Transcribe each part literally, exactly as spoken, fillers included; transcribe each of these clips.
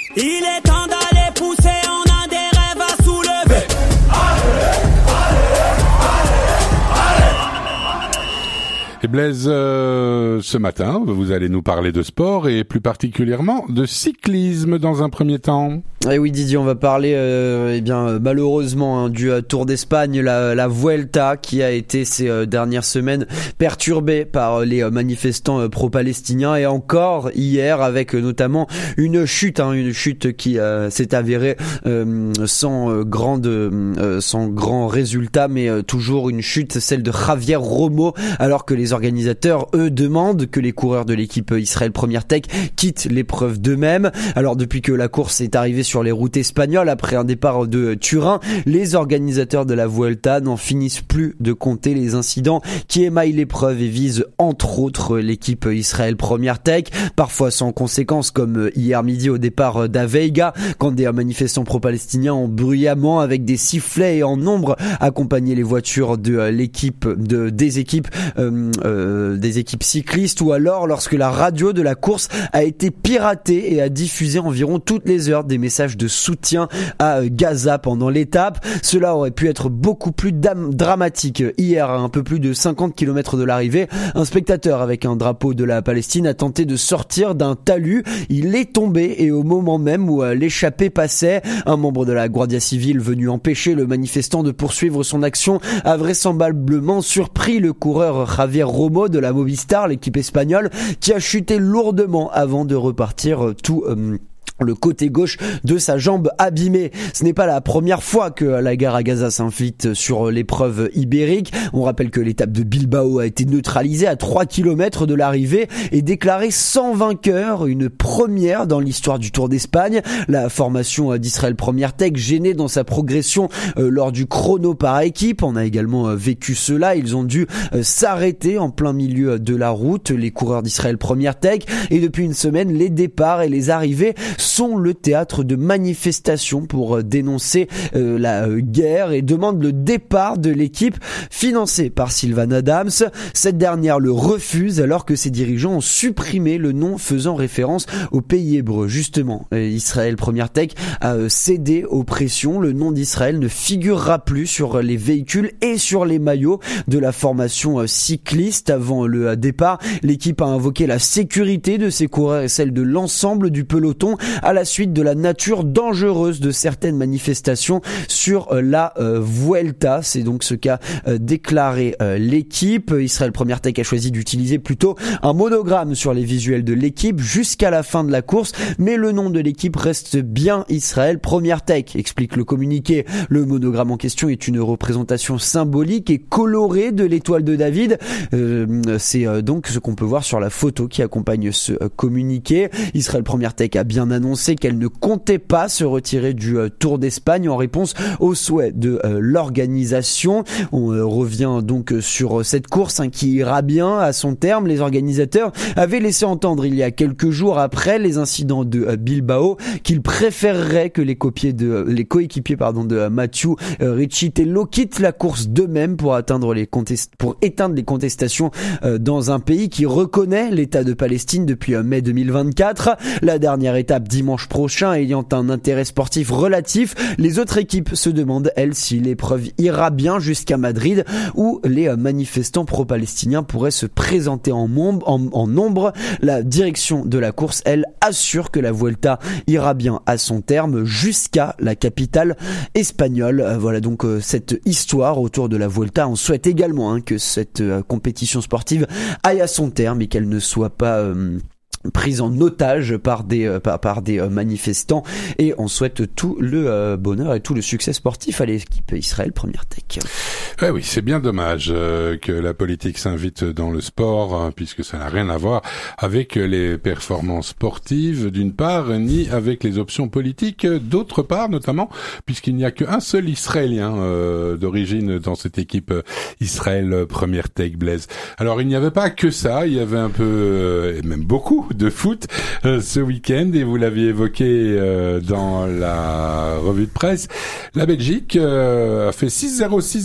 Il est temps d'aller pousser, on a des rêves à soulever. Et Blaise, euh, ce matin, vous allez nous parler de sport et plus particulièrement de cyclisme dans un premier temps. Et oui Didier, on va parler euh, eh bien malheureusement hein, du euh, Tour d'Espagne, la, la Vuelta qui a été ces euh, dernières semaines perturbée par euh, les euh, manifestants euh, pro-palestiniens et encore hier avec euh, notamment une chute, hein, une chute qui euh, s'est avérée euh, sans euh, grande, euh, sans grand résultat, mais euh, toujours une chute, celle de Javier Romo, alors que les organisateurs eux demandent que les coureurs de l'équipe Israël Première Tech quittent l'épreuve d'eux-mêmes. Alors depuis que la course est arrivée sur les routes espagnoles après un départ de Turin, les organisateurs de la Vuelta n'en finissent plus de compter les incidents qui émaillent l'épreuve et visent entre autres l'équipe Israël Première Tech, parfois sans conséquences comme hier midi au départ d'Aveiga quand des manifestants pro-palestiniens ont bruyamment avec des sifflets et en nombre accompagné les voitures de l'équipe de des équipes euh, euh, des équipes cyclistes, ou alors lorsque la radio de la course a été piratée et a diffusé environ toutes les heures des messages de soutien à Gaza pendant l'étape. Cela aurait pu être beaucoup plus dam- dramatique. Hier, à un peu plus de cinquante kilomètres de l'arrivée, un spectateur avec un drapeau de la Palestine a tenté de sortir d'un talus. Il est tombé et au moment même où l'échappée passait, un membre de la Guardia Civile venu empêcher le manifestant de poursuivre son action a vraisemblablement surpris le coureur Javier Romo de la Movistar, l'équipe espagnole, qui a chuté lourdement avant de repartir tout euh, le côté gauche de sa jambe abîmée. Ce n'est pas la première fois que la guerre à Gaza s'inflige sur l'épreuve ibérique. On rappelle que l'étape de Bilbao a été neutralisée à trois kilomètres de l'arrivée et déclarée sans vainqueur, une première dans l'histoire du Tour d'Espagne. La formation d'Israël Première Tech gênée dans sa progression euh, lors du chrono par équipe. On a également euh, vécu cela. Ils ont dû euh, s'arrêter en plein milieu de la route, les coureurs d'Israël Première Tech. Et depuis une semaine, les départs et les arrivées sont le théâtre de manifestations pour dénoncer euh, la euh, guerre et demandent le départ de l'équipe financée par Sylvan Adams. Cette dernière le refuse alors que ses dirigeants ont supprimé le nom faisant référence au pays hébreu. Justement, euh, Israël Première Tech a euh, cédé aux pressions. Le nom d'Israël ne figurera plus sur les véhicules et sur les maillots de la formation euh, cycliste. Avant le euh, départ, l'équipe a invoqué la sécurité de ses coureurs et celle de l'ensemble du peloton à la suite de la nature dangereuse de certaines manifestations sur la euh, Vuelta. C'est donc ce qu'a euh, déclaré euh, l'équipe. Israël Première Tech a choisi d'utiliser plutôt un monogramme sur les visuels de l'équipe jusqu'à la fin de la course, mais le nom de l'équipe reste bien Israël Première Tech, explique le communiqué. Le monogramme en question est une représentation symbolique et colorée de l'étoile de David. Euh, c'est euh, donc ce qu'on peut voir sur la photo qui accompagne ce euh, communiqué. Israël Première Tech a bien annoncé qu'elle ne comptait pas se retirer du euh, Tour d'Espagne en réponse aux souhaits de euh, l'organisation. On euh, revient donc sur euh, cette course hein, qui ira bien à son terme. Les organisateurs avaient laissé entendre il y a quelques jours après les incidents de euh, Bilbao qu'ils préféreraient que les, copiers de, euh, les coéquipiers pardon, de euh, Mathieu euh, Ricciutello quittent la course d'eux-mêmes pour, atteindre les contest- pour éteindre les contestations euh, dans un pays qui reconnaît l'État de Palestine depuis euh, mai deux mille vingt-quatre. La dernière étape dimanche prochain ayant un intérêt sportif relatif, les autres équipes se demandent, elles, si l'épreuve ira bien jusqu'à Madrid où les manifestants pro-palestiniens pourraient se présenter en, mombre, en, en nombre. La direction de la course, elle, assure que la Vuelta ira bien à son terme jusqu'à la capitale espagnole. Voilà donc euh, cette histoire autour de la Vuelta. On souhaite également hein, que cette euh, compétition sportive aille à son terme et qu'elle ne soit pas... Euh, prise en otage par des euh, par, par des euh, manifestants, et on souhaite tout le euh, bonheur et tout le succès sportif à l'équipe Israël Première Tech. Ouais, oui, c'est bien dommage euh, que la politique s'invite dans le sport, hein, puisque ça n'a rien à voir avec les performances sportives d'une part, ni avec les options politiques d'autre part, notamment puisqu'il n'y a qu'un seul Israélien euh, d'origine dans cette équipe Israël Première Tech, Blaise. Alors il n'y avait pas que ça, il y avait un peu euh, et même beaucoup de foot euh, ce week-end, et vous l'aviez évoqué euh, dans la revue de presse. La Belgique euh, a fait six zéro six zéro, un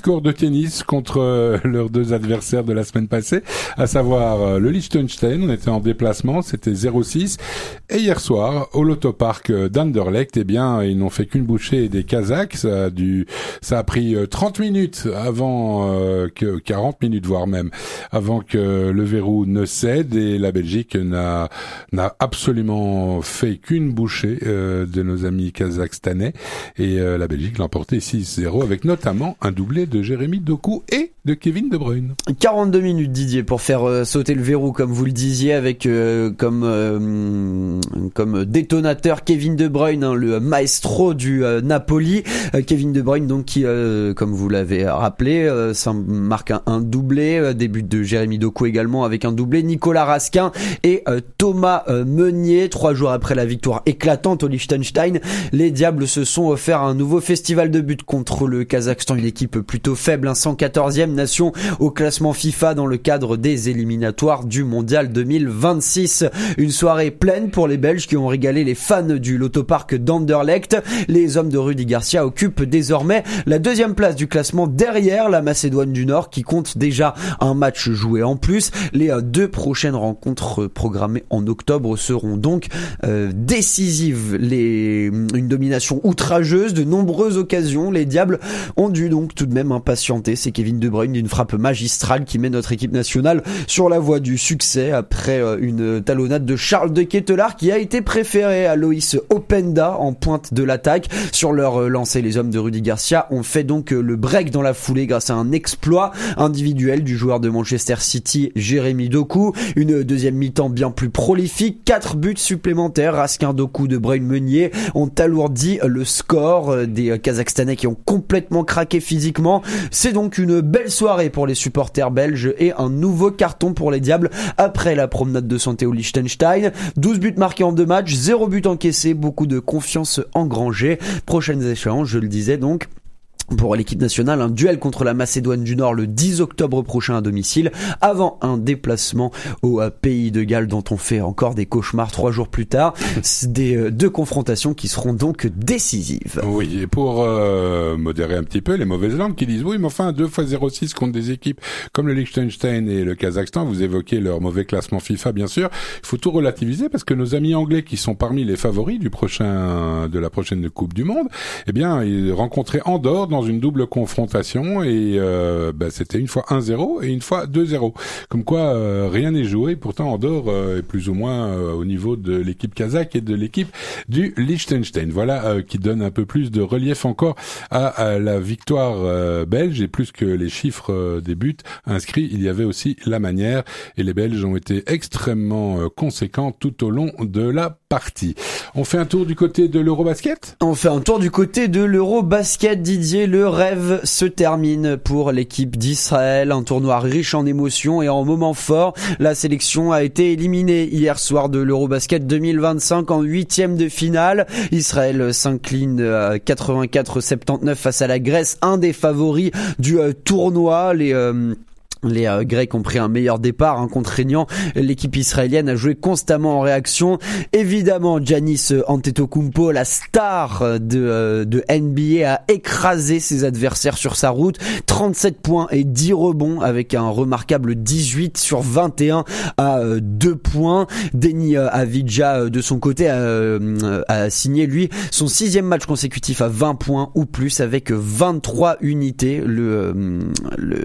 score de tennis contre euh, leurs deux adversaires de la semaine passée, à savoir euh, le Liechtenstein. On était en déplacement, c'était zéro six. Et hier soir, au Lotopark d'Anderlecht, eh bien, ils n'ont fait qu'une bouchée des Kazakhs. Ça a dû, ça a pris trente minutes avant euh, que quarante minutes voire même avant que le verrou ne cède, et la Belgique n'a n'a absolument fait qu'une bouchée euh, de nos amis kazakhstanais, et euh, la Belgique l'a emporté six zéro avec notamment un doublé de Jérémy Doku et de Kevin De Bruyne. quarante-deux minutes, Didier, pour faire euh, sauter le verrou, comme vous le disiez, avec euh, comme euh, comme détonateur Kevin De Bruyne, hein, le maestro du euh, Napoli. Euh, Kevin De Bruyne, donc qui, euh, comme vous l'avez rappelé, euh, ça marque un, un doublé, euh, début de Jérémy Doku également avec un doublé, Nicolas Raskin et euh, Thomas euh, Meunier. Trois jours après la victoire éclatante au Liechtenstein, les Diables se sont offert un nouveau festival de buts contre le Kazakhstan, une équipe plutôt faible, hein, cent quatorzième nation au classement FIFA dans le cadre des éliminatoires du Mondial deux mille vingt-six. Une soirée pleine pour les Belges qui ont régalé les fans du Lotopark d'Anderlecht. Les hommes de Rudy Garcia occupent désormais la deuxième place du classement derrière la Macédoine du Nord, qui compte déjà un match joué en plus. Les deux prochaines rencontres programmées en octobre seront donc euh, décisives. Les... Une domination outrageuse, de nombreuses occasions. Les Diables ont dû donc tout de même impatienter. C'est Kevin De Bruyne d'une frappe magistrale qui met notre équipe nationale sur la voie du succès après euh, une talonnade de Charles de Ketelaar qui a été préféré à Loïs Openda en pointe de l'attaque. Sur leur euh, lancée, les hommes de Rudy Garcia ont fait donc euh, le break dans la foulée grâce à un exploit individuel du joueur de Manchester City, Jérémy Doku. Une deuxième mi-temps bien plus prolifique, quatre buts supplémentaires, Raskin, Doku, De Bruyne, Meunier ont alourdi le score des Kazakhstanais qui ont complètement craqué physiquement. C'est donc une belle soirée pour les supporters belges et un nouveau carton pour les Diables après la promenade de santé au Liechtenstein. douze buts marqués en deux matchs, zéro but encaissé, beaucoup de confiance engrangée. Prochaines échéances, je le disais donc, pour l'équipe nationale, un duel contre la Macédoine du Nord le dix octobre prochain à domicile, avant un déplacement au pays de Galles dont on fait encore des cauchemars trois jours plus tard. Des deux confrontations qui seront donc décisives. Oui, et pour euh, modérer un petit peu les mauvaises langues qui disent oui, mais enfin deux fois zéro six contre des équipes comme le Liechtenstein et le Kazakhstan, vous évoquez leur mauvais classement FIFA, bien sûr. Il faut tout relativiser parce que nos amis anglais qui sont parmi les favoris du prochain de la prochaine Coupe du Monde, eh bien, ils rencontraient Andorre dans une double confrontation et euh, bah, c'était une fois un zéro et une fois deux zéro. Comme quoi euh, rien n'est joué. Pourtant Andorre euh, est plus ou moins euh, au niveau de l'équipe kazakh et de l'équipe du Liechtenstein. Voilà euh, qui donne un peu plus de relief encore à, à la victoire euh, belge, et plus que les chiffres euh, des buts inscrits, il y avait aussi la manière, et les Belges ont été extrêmement euh, conséquents tout au long de la partie. On fait un tour du côté de l'Eurobasket ? On fait un tour du côté de l'Eurobasket, Didier. Le rêve se termine pour l'équipe d'Israël. Un tournoi riche en émotions et en moments forts. La sélection a été éliminée hier soir de l'Eurobasket deux mille vingt-cinq en huitième de finale. Israël s'incline à quatre-vingt-quatre à soixante-dix-neuf face à la Grèce, un des favoris du euh, tournoi. Les... Euh Les euh, Grecs ont pris un meilleur départ, hein, contraignant. L'équipe israélienne a joué constamment en réaction. Évidemment, Giannis Antetokounmpo, la star de, euh, de N B A, a écrasé ses adversaires sur sa route. trente-sept points et dix rebonds avec un remarquable dix-huit sur vingt et un à euh, deux points. Deni euh, Avdija, euh, de son côté, a, euh, a signé, lui, son sixième match consécutif à vingt points ou plus avec vingt-trois unités. Le, euh, le,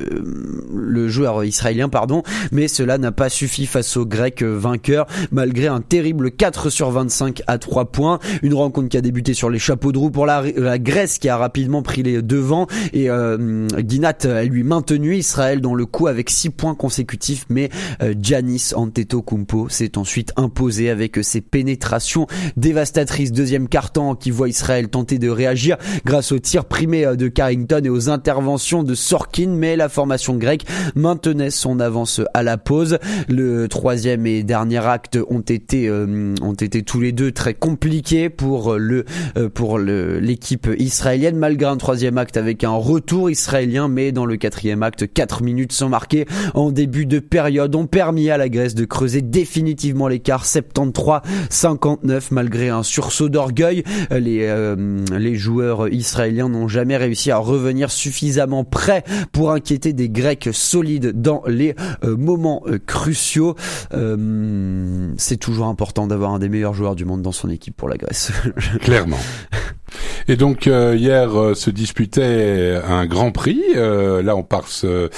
le joueur israélien, pardon, mais cela n'a pas suffi face aux Grecs vainqueurs, malgré un terrible quatre sur vingt-cinq à trois points. Une rencontre qui a débuté sur les chapeaux de roue pour la, la Grèce, qui a rapidement pris les devants, et euh, Ginat a lui maintenu Israël dans le coup avec six points consécutifs, mais euh, Giannis Antetokounmpo s'est ensuite imposé avec ses pénétrations dévastatrices. Deuxième quart-temps qui voit Israël tenter de réagir grâce au tir primé de Carrington et aux interventions de Sorkin, mais la formation grecque maintenait son avance à la pause. Le troisième et dernier acte ont été euh, ont été tous les deux très compliqués pour le euh, pour le, l'équipe israélienne, malgré un troisième acte avec un retour israélien, mais dans le quatrième acte, quatre minutes sans marquer en début de période ont permis à la Grèce de creuser définitivement l'écart soixante-treize cinquante-neuf. Malgré un sursaut d'orgueil, les euh, les joueurs israéliens n'ont jamais réussi à revenir suffisamment près pour inquiéter des Grecs solides dans les euh, moments euh, cruciaux. Euh, c'est toujours important d'avoir un des meilleurs joueurs du monde dans son équipe pour la Grèce. Clairement. Et donc euh, hier euh, se disputait un Grand Prix. Euh, là, on passe euh,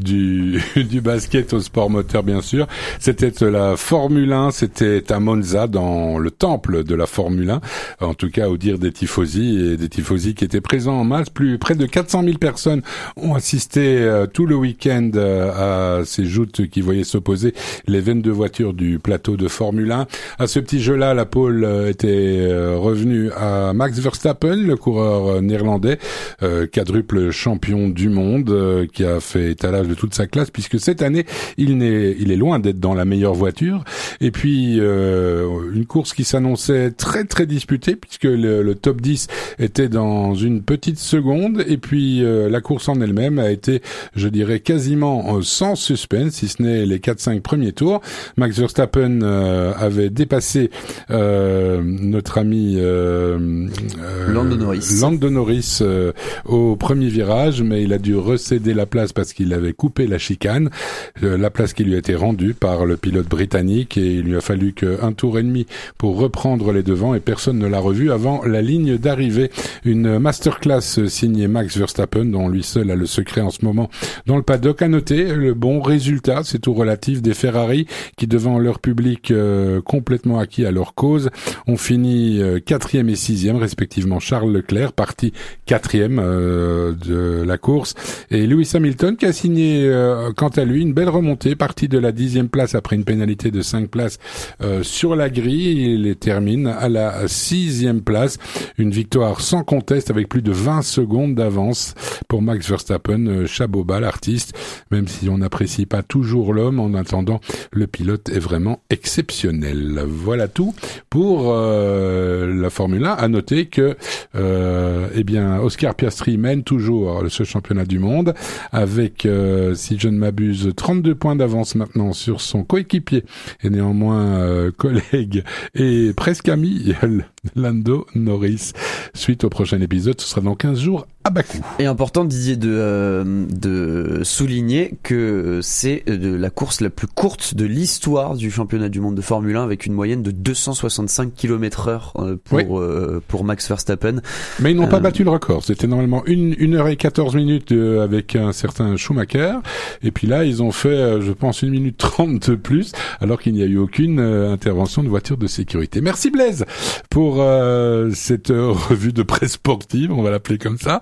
du du basket au sport moteur, bien sûr. C'était la Formule un. C'était à Monza, dans le temple de la Formule un. En tout cas, au dire des tifosi et des tifosi qui étaient présents en masse. Plus près de quatre cent mille personnes ont assisté euh, tout le week-end euh, à ces joutes qui voyaient s'opposer les vingt-deux voitures du plateau de Formule un. À ce petit jeu-là, la pole euh, était euh, revenue à Max Verstappen, le coureur néerlandais, euh, quadruple champion du monde, euh, qui a fait étalage de toute sa classe, puisque cette année, il, n'est, il est loin d'être dans la meilleure voiture. Et puis, euh, une course qui s'annonçait très très disputée, puisque le, le top dix était dans une petite seconde, et puis euh, la course en elle-même a été, je dirais, quasiment sans suspense, si ce n'est les quatre cinq premiers tours. Max Verstappen euh, avait dépassé euh, notre ami euh, euh, Lando Norris, Lando Norris euh, au premier virage, mais il a dû recéder la place parce qu'il avait coupé la chicane, euh, la place qui lui a été rendue par le pilote britannique, et il lui a fallu qu'un tour et demi pour reprendre les devants, et personne ne l'a revu avant la ligne d'arrivée. Une masterclass signée Max Verstappen, dont lui seul a le secret en ce moment dans le paddock. À noter le bon résultat, c'est tout relatif, des Ferrari qui, devant leur public euh, complètement acquis à leur cause, ont fini euh, quatrième et sixième respectivement. Charles Leclerc, parti quatrième euh, de la course, et Lewis Hamilton qui a signé euh, quant à lui une belle remontée, parti de la dixième place après une pénalité de cinq places euh, sur la grille. Il termine à la sixième place, une victoire sans conteste avec plus de vingt secondes d'avance pour Max Verstappen. euh, Chapeau bas l'artiste, même si on n'apprécie pas toujours l'homme, en attendant, le pilote est vraiment exceptionnel. Voilà tout pour euh, la Formule un. À noter que Euh, eh bien, Oscar Piastri mène toujours ce championnat du monde avec, euh, si je ne m'abuse, trente-deux points d'avance maintenant sur son coéquipier et néanmoins euh, collègue et presque ami Lando Norris. Suite au prochain épisode, ce sera dans quinze jours à Bakou. Et important, Didier, de, euh, de souligner que c'est de la course la plus courte de l'histoire du championnat du monde de Formule un, avec une moyenne de deux cent soixante-cinq kilomètres heure euh, pour, oui. euh, pour Max Verstappen. Mais ils n'ont euh... pas battu le record. C'était normalement une, une heure et quatorze minutes euh, avec un certain Schumacher. Et puis là, ils ont fait, euh, je pense, une minute trente de plus, alors qu'il n'y a eu aucune euh, intervention de voiture de sécurité. Merci Blaise pour euh, cette euh, revue de presse sportive, on va l'appeler comme ça.